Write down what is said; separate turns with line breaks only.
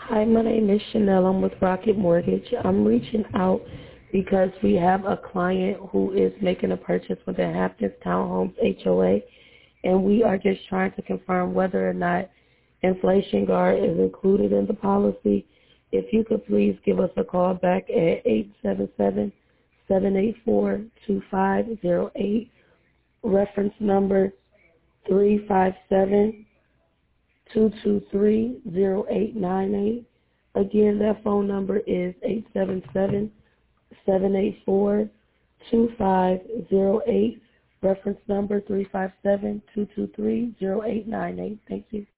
Hi, my name is Chanel. I'm with Rocket Mortgage. I'm reaching out because we have a client who is making a purchase with the Hamptons Townhomes HOA, and we are just trying to confirm whether or not Inflation Guard is included in the policy. If you could please give us a call back at 877-784-2508, reference number 357-223-0898. Again, that phone number is 877-784-2508, reference number 357-223-0898. Thank you.